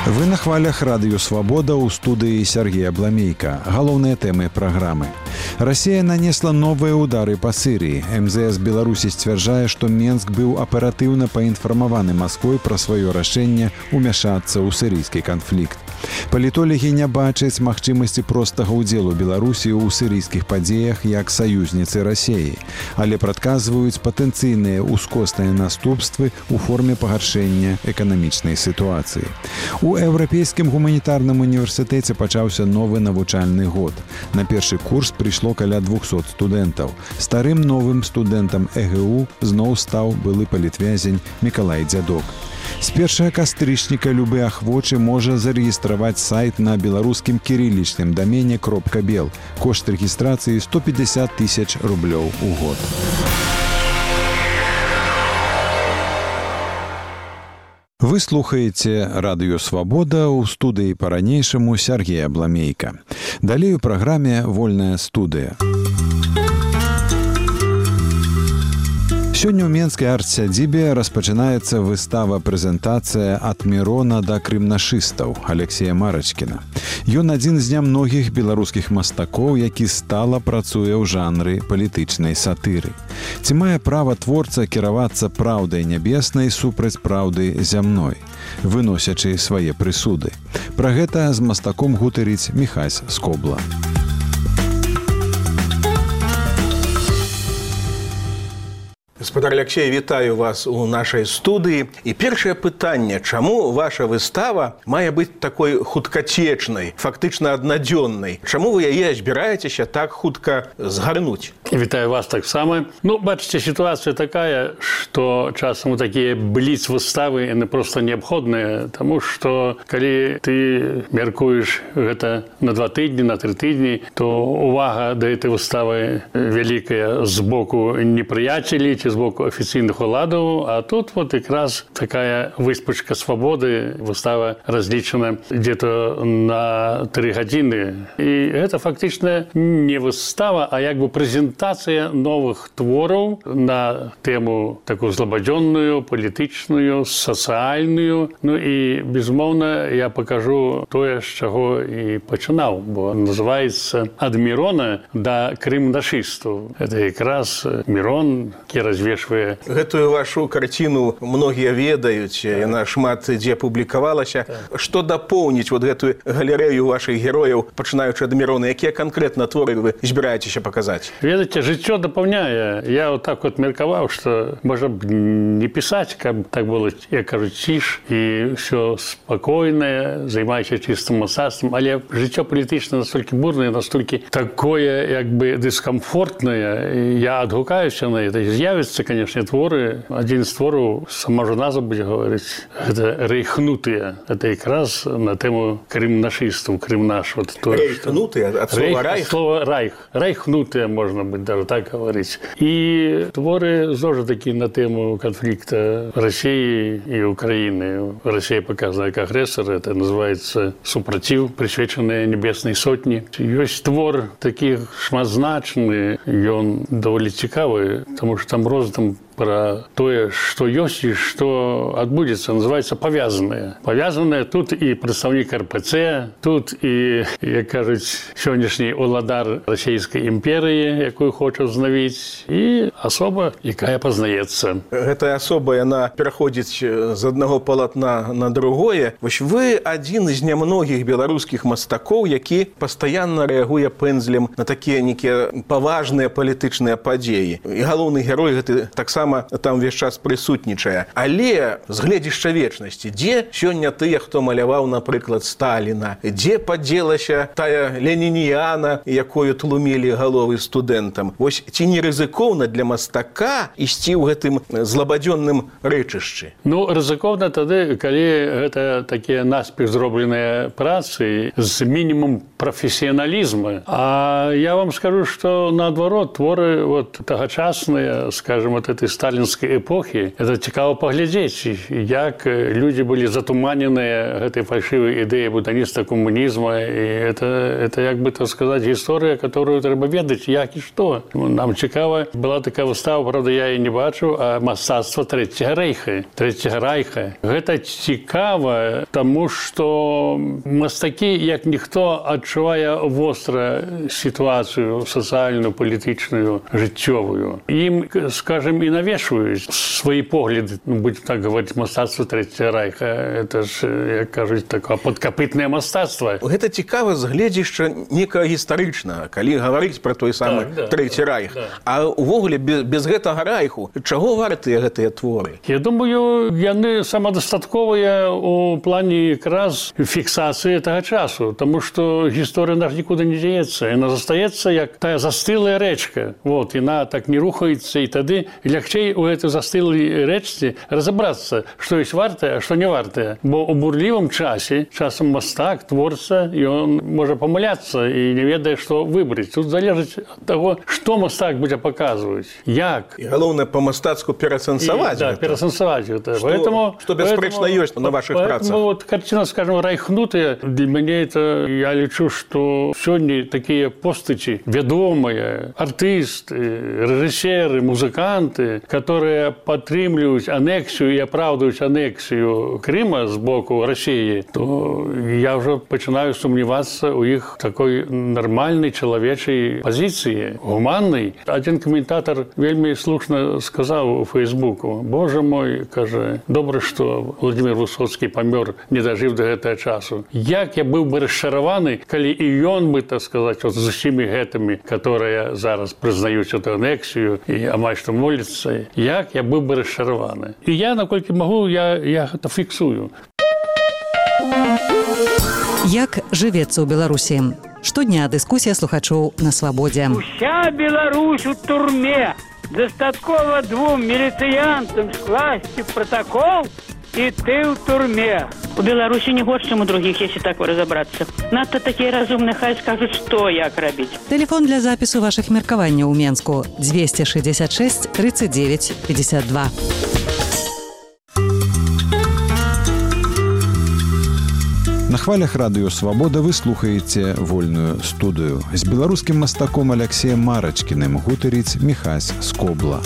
Вы на хвалях радыё «Свабода» ў студыі Сергея Бламейка. Галоўныя тэмы праграмы. Расія нанесла новыя ўдары па Сірыі. МЗС Беларусі сцвярджае, што Менск быў аператыўна паінфармаваны Масквой пра сваё рашэнне ўмяшацца ў сірыйскі канфлікт. Палітолагі не бачаць магчымасці простага ўдзелу Беларусі ў сірыйскіх падзеях як саюзніцы Расіі, але прадказваюць патэнцыйныя ўскосныя наступствы ў форме пагаршэння эканамічнай сітуацыі. У Еўрапейскім гуманітарным універсітэце пачаўся новы навучальны год. На першы курс прыйшло каля 200 студэнтаў. Старым новым студэнтам ЭГУ зноў стаў былы палітвязень Мікалай Дзядок. З 1 кастрычніка любы ахвочы можа зарэгістраваць сайт на беларускім кірылічным дамене .бел. Кошт рэгістрацыі 150 000 рублёў у год. Вы слухаеце радыё «Свабода» ў студыі па-ранейшаму Сергея Бламейка. Далей у праграме «Вольная студыя». Сёння ў Менскай арт-сядзібе распачынаецца выстава-прэзентацыя «Ад Мірона да крымнашыстаў» Алексея Марачкіна. Ён адзін з нямногіх беларускіх мастакоў, які стала працуе ў жанры палітычнай сатыры. Ці мае права творца кіравацца праўдай нябеснай супраць праўды зямной, выносячы свае прысуды? Пра гэта з мастаком гутарыць Міхась Скобла. Гаспадар Алексей, вітаю вас у нашай студыі. І першае пытанне, чаму ваша выстава мае быць такой хуткацечнай, фактычна аднадзённай? Чаму вы яе збіраецеся так хутка згарнуць? Вітаю вас таксама. Бачыце, сітуацыя такая, што часам такія бліц-выставы, яны проста неабходныя, таму што калі ты мяркуеш гэта на 2 тыдні, на 3 тыдні, то увага да гэтай выставы вялікая з боку непрыяцелей, з боку афіцыйных уладаў, а тут вот якраз такая выспачка свабоды, выстава разлічана где-то на 3 гадзіны. І гэта фактычна не выстава, а як бы прэзентацыя новых твораў на тэму такую злабадзённую, палітычную, сацыяльную. І, безумоўна, я пакажу тое, з чаго і пачынаў, бо называецца «Ад Мірона да крымнашыстаў». Гэта якраз Мірон, развешвае. Гэтую вашу карціну многія ведаюць, яна шмат дзе публікавалася. Што дапоўніць вот гэтую галерэю вашых герояў, пачынаючы ад Мірона? Якія канкрэтна творы вы збіраецеся паказаць? Ведаеце, жыццё дапаўняе. Я вот так вот меркаваў, што можа б не пісаць, каб так было, як кажуць, ціш і ўсё спакойнае, займаючыся чыстым мастацтвам, але жыццё палітычна настолькі бурнае, настолькі такое, як бы дыскамфортнае. Я адгукаюся на гэта. З'явіцца, конечно, творы. Адзін з твораў, сама ж назва будзе гаварыць, гэта «Рэйхнутыя». Это якраз на тэму крымнашыстаў, крымнаш. Вот Рэйхнутыя? Ад слова «райх»? Слова «райх». Рэйхнутыя, можна быць, даже так гаварыць. І творы, зноў жа такі, на тэму канфлікта Расіі і Украіны. Расія паказана як агрэсар, это называецца «Супраціў», прысвечаны небеснай сотні. Ёсць твор такі шматзначны, ён даволі цікавы, таму што там там пра тое, што ёсць і што адбудзецца, называецца «Павязаныя». Павязаныя тут і прадстаўнік РПЦ, тут і, як кажуць, сённяшні уладар расійскай імперыі, якую хоча ўзнавіць, і асоба, якая пазнаецца. Гэтая асоба, яна пераходзіць з аднаго палатна на другое. Вось вы адзін з нямногіх беларускіх мастакоў, які пастаянна рэагуе пэндзлем на такія нейкія паважныя палітычныя падзеі. І галоўны герой гэты таксама там увесь час прысутнічае. Але з гледзішча вечнасці, дзе сёння тыя, хто маляваў, напрыклад, Сталіна? Дзе падзелася тая ленініяна, якую тлумілі галовы студэнтам? Вось ці не рызыкоўна для мастака ісці ў гэтым злабадзённым рэчышчы? Рызыкоўна тады, калі гэта такія наспех зробленыя працы з мінімум прафесіяналізма. А я вам скажу, што наадварот, творы тагачасныя, скажем, от этой сталінскай эпохі. Это цікава паглядзець, як людзі былі затуманеныя гэтай фальшывай ідэяй будаўніцтва камунізма. І это як бы, так сказаць, гісторыя, которую трэба ведаць, як і што. Нам цікава, была такая выстава, правда, я її не бачыў, а мастацтва Трэцяга райха. Гэта цікава, таму што мастакі, як ніхто, адчувае востра сітуацыю сацыяльную, палітычную, жыццёвую. Ім, скажем, і навешваюць свае погляды, будем так говорить, мастацтва Трэцяга райха. Это ж, як кажуць, такое падкапытнае мастацтва. Гэта цікава з гледзяшча некага гістарычнага, калі гаварыць пра той самы Трэці райх. А ўвогуле без гэтага райху чаго вартыя гэтыя творы? Я думаю, яны самадастатковыя у плане якраз фіксацыі гэтага часу, таму што гісторыя наш нікуды не дзеецца. Яна застаецца як тая застылая рэчка. Вот, яна так не рухаецца, і тады лягчэй у гэтай застылай рэчцы разабрацца, што ёсць вартае, а што не вартае. Бо ў бурлівым часе, часам мастак, творца, ён можа памыляцца і не ведае, што выбраць. Тут залежыць ад таго, што мастак будзе паказваць, як. І галоўнае па-мастацку перасэнсаваць. Да, перасэнсаваць гэта. Што бясспрэчна ёсць на вашых працах. Вот картина, скажем, райхнутая, для мяне это, я лічу, што сёння такія постаці вядомыя, артысты, рэжысеры, музыканты, которые падтрымліваюць анексію і апраўдваюць анексію Крыма з боку Расіі, то я ўжо пачынаю сумнявацца ў іх такой нармальнай чалавечай пазіцыі, гуманнай. Адзін каментатар вельмі слушна сказаў у Фейсбуку: «Боже мой, кажа, добра, што Владимир Высоцкі памёр, не дажыў да гэтага часу. Як я быў бы расчараваны, калі і ён бы, так сказаць, з усімі гэтымі, которые зараз прызнаюць эту анексію і амаль што моляцца, як я быў бы расчараваны». І я, наколькі магу, я гэта фіксую. Як жывецца ў Беларусі? Штодня дыскусія слухачоў на Свабодзе. Уся Беларусь у турме. Дастаткова 2 міліцыянтам скласці протокол, і ты ў турме. У Беларусі не горш, чым у другіх, если так разобрацца. Надто такія разумныя, хай скажуць, што, як рабіць. Тэлефон для запісу вашых меркаванняў у Менску 266 39 52. На хвалях радыё «Свабода» вы слухаеце вольную студыю. З беларускім мастаком Аляксеем Марачкіным гутарыць Міхась Скобла.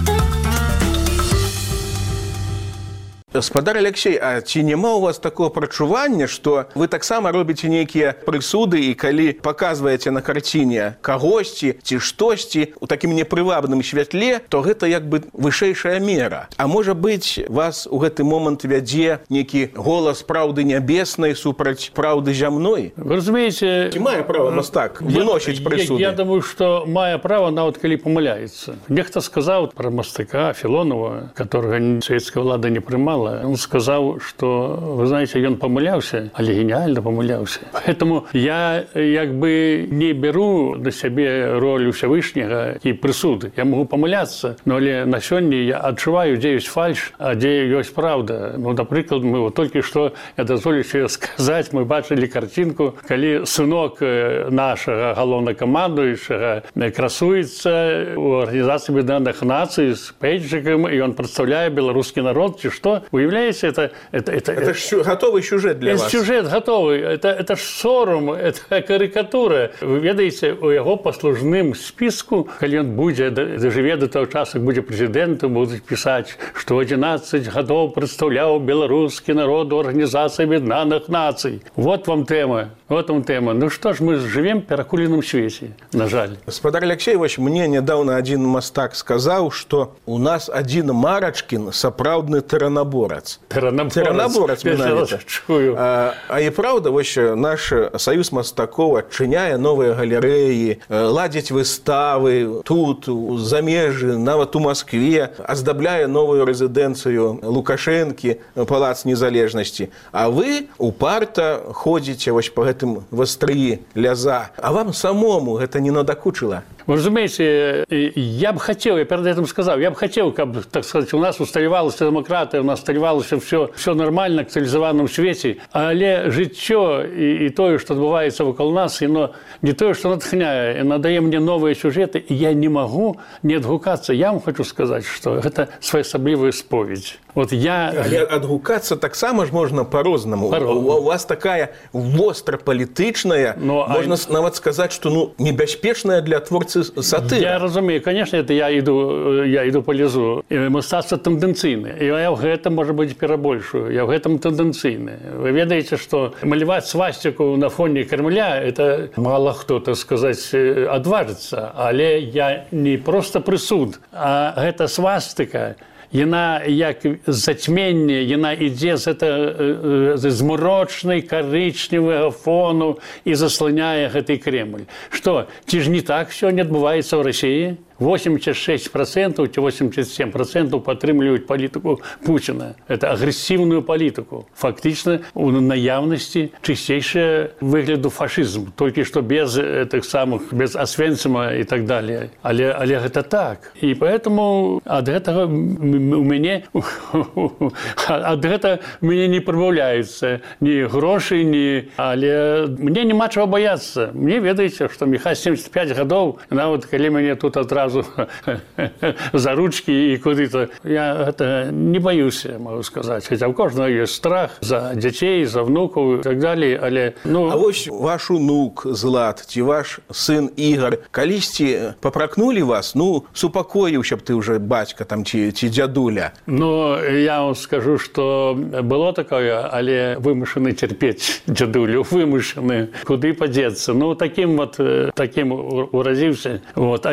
Гаспадар Алексей, а ці няма у вас такого прачування, што вы таксама робіце нейкія прысуды, і калі паказваеце на карціне кагосьці ці штосьці у такім непрывабным святле, то гэта як бы вышэйшая мера. А можа быць, вас у гэты момант вядзе нейкі голас праўды нябеснай супраць праўды зямной? Вы разумееце, ці мае права мастак выносіць прысуды? Я думаю, што мае права, нават калі памыляецца. Нехта сказаў пра мастака Філонова, которого савецкая ўлада не прымала. Он сказал, что, вы знаете, он помыляўся, але гениально помыляўся. Поэтому я як бы не беру на себе роль Всевышнего и присуды. Я могу помыляться, но на сёння я адчуваю, где есть фальш, а где есть правда. Ну, например, мы вот только что, я дозволю себе сказать, мы бачили картинку, калі сынок нашего галоўнакамандуючага красуется у Организации Объединенных Наций с пейджиком, и он представляет белорусский народ, и что? Уявляете, это ж готовый сюжет для вас. Сюжет готовый. Это ж сором, это карикатура. Вы ведаеце, у яго паслужным списку, калі ён будзе дажыве до того часу, будзе прэзідэнтам, будуць пісаць, што 11 гадоў прадстаўляў беларускі народ у Арганізацыі Аб'яднаных Нацый. Вот вам тэма. Вот вам тэма. Ну што ж, мы жывем в перакуленым свеце, на жаль. Гаспадар Алексей, мне недавно один мастак сказаў, што у нас один Марачкін сапраўдны тыранабор. Тыранаборац менавіта. А і праўда, наш саюз мастакоў адчыняе новыя галерэі, ладзіць выставы тут, у замежжы, нават у Маскве, аздабляе новую рэзідэнцыю Лукашэнкі, палац незалежнасці. А вы упарта ходзіце па гэтым вастрыі ляза. А вам самому гэта не надакучыла? Вы разумеете, я перед этим сказал, я бы хотел, как, так сказать, у нас усталевалася демократия, у нас усталевалася все нормально в цивилизованном свете, але життя и то, что отбывается вокруг нас, оно не то, что натхняет, оно дает мне новые сюжеты, и я не могу не отгукаться. Я вам хочу сказать, что это своеособливая споведь. Вот я... Отгукаться так само ж можно по-разному. У вас такая остро-политичная, можно нават сказать, что небяспечная для творцы сатыра. Я разумею, конечно, это я иду по лезу. Мастацтва тенденцыйнае. И я в этом, может быть, перабольшую. Я в этом тенденцыйнае. Вы ведаете, что малевать свастику на фоне Кремля, это мало кто, так сказать, отважится. Але я не просто присуд, а это свастика. Яна як зацьменне, яна ідзе з змрочнай карычневага фону і засланяе гэты Кремль. Што, ці ж не так сёння адбываецца ў Расіі? 86% ці 87% падтрымліваюць палітыку Путіна. Это агрэсіўную палітыку. Фактычна у наяўнасці чысцейшы выгляду фашызм, толькі што без тых самых, без Освенцима і так далее. Але гэта так. І поэтому ад гэтага у мяне не прыбаўляюцца ні грошы, але мне няма чаго баяцца. Мне ведаеце, што Міхась 75 гадоў, нават калі мяне тут адразу за ручки и куда-то. Я это не боюсь, могу сказать. Хотя у каждого есть страх за детей, за внуков и так далее. Але, А вось ваш унук Злат, ці ваш сын Игорь, калісьці попракнули вас, супокоїв, щоб ти вже батька там, ці дядуля? Я вам скажу, что было такое, але вымушаны терпеть дядулю, вымушаны. Куды подеться? Таким уразился.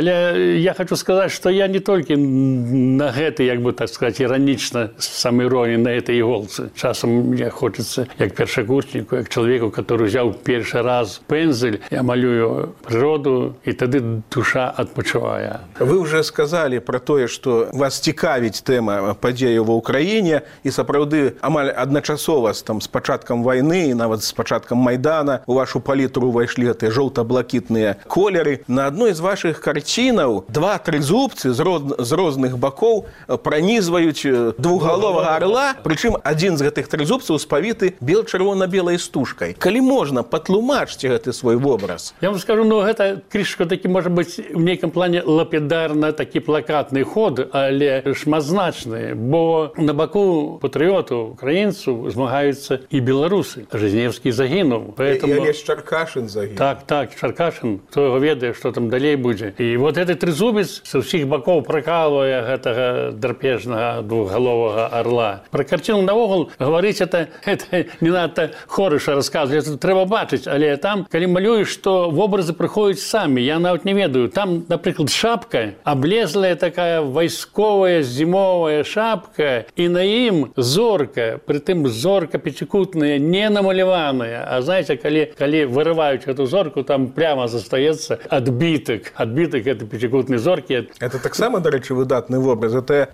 Але я хочу сказать, что я не только на гэтай, як бы так сказать, иронично, с самоиронией на этой иголце. Часом мне хочется, як першакурснику, як человеку, который взял первый раз пензель, я малюю природу, и тогда душа отпочивает. Вы уже сказали про то, что вас цікавіць тема падзеяў ва Украине, и сапраўды амаль адначасова с пачаткам войны, и нават с пачаткам Майдана у вашу палітру увайшлі гэтыя жоўта-блакітныя колеры. На одной из ваших картинаў два трызубцы з розных бакоў пранізваюць двухгаловага орла, прычым адзін з гэтых трызубцаў спавіты чырвона-белай стужкай. Калі можна, патлумачце гэты свой вобраз. Я вам скажу, гэта крышка такі, можа быць, в нейкім плане лапідарна такі плакатны ход, але шматзначны, бо на баку патрыётаў, украінцаў змагаюцца і беларусы. Жизневскі загінуў. Поэтому... І Чаркашин загінуў. Так, Чаркашин, хто яго ведае, што там далей будзе. І вот гэты трызубец з усіх бакоў пракалвае гэтага драпежнага двухгаловага орла. Пра карціну наогул гаварыць это не надта хорыша расказваць, это трэба бачыць, але там, калі малюеш, то вобразы прыходзяць самі, я нават не ведаю. Там, напрыклад, шапка, аблезлая такая вайсковая зімовая шапка, і на ім зорка, прытым зорка пяцікутная, не намаляваная, а знаете, калі вырываюць эту зорку, там прямо застаецца адбітак этой пяцікутнай зоркі. Это таксама, дарэчы, выдатны вобраз. Это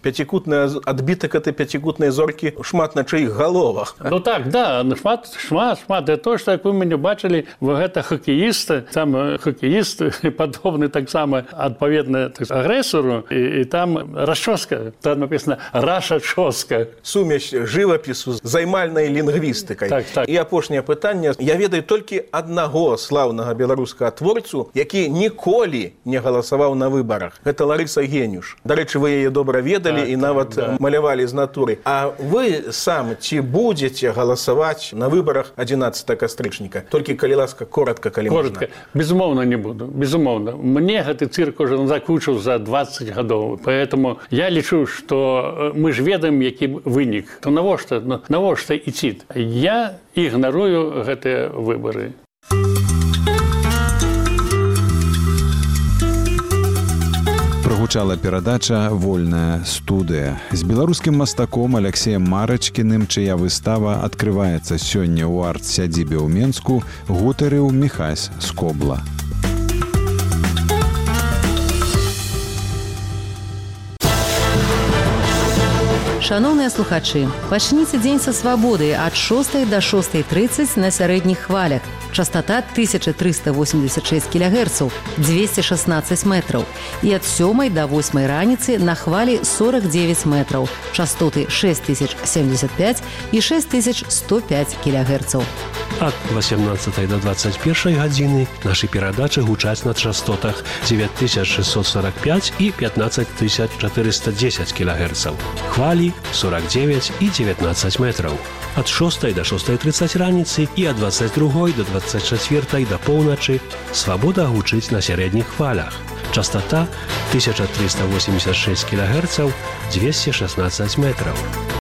адбітак этой пяцікутнай зоркі шмат на чыіх галовах. Так, да, шмат. Это то, што, як вы мяне бачылі, гэта хакеіст, там хакеіст падобны таксама адпаведна агрэсару, і там расчоска, там написано «Раша-чоска». Сумесь жывапісу з займальнай лінгвістыкай. Так. І апошняе пытанне. Я ведаю толькі аднаго слаўнага беларускага творцу, які ніколі не галасаваў на выбарах. Гэта Ларыса Генюш. Дарэчы, вы яе добра ведалі і нават малявалі з натуры. А вы сам ці будзеце галасаваць на выбарах 11 кастрычніка? Толькі, калі ласка, коротко, калі можна. Безумоўна, не буду. Безумоўна. Мне гэты цырк уже закучыў за 20 гадоў. Поэтому я лічу, што мы ж ведаем, які вынік. То навошта ісці? Я ігнарую гэтыя выбары. Прагучала перадача «Вольная студыя». З беларускім мастаком Алексеем Марачкіным, чыя выстава адкрываецца сёння ў арт-сядзібе ў Менску, гутарыў Міхась Скобла. Шановныя слухачы, пачніце дзень са свабоды ад 6 до 6:30 на сярэдніх хвалях. Частота 1386 кГц, 216 метров. И от 7 до 8 раницы на хвали 49 метров, частоты 6075 и 6105 кГц. От 18 до 21 гадзіны нашы перадачы гучаць на частотах 9645 и 15410 кГц. Хвалі 49 и 19 метров. От 6 до 6:30 раніцы и от 22 до 24 до поўначы свабода гучыць на сярэдніх хвалях. Частота 1386 кГц, 216 метров.